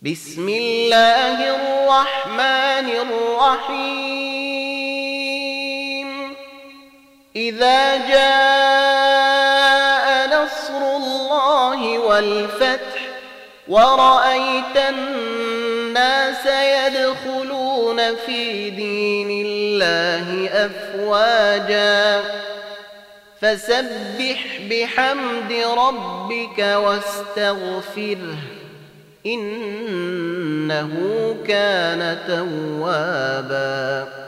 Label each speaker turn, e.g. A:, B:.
A: بسم الله الرحمن الرحيم إذا جاء نصر الله والفتح ورأيت الناس يدخلون في دين الله أفواجا فسبح بحمد ربك واستغفره إنه كان توابا.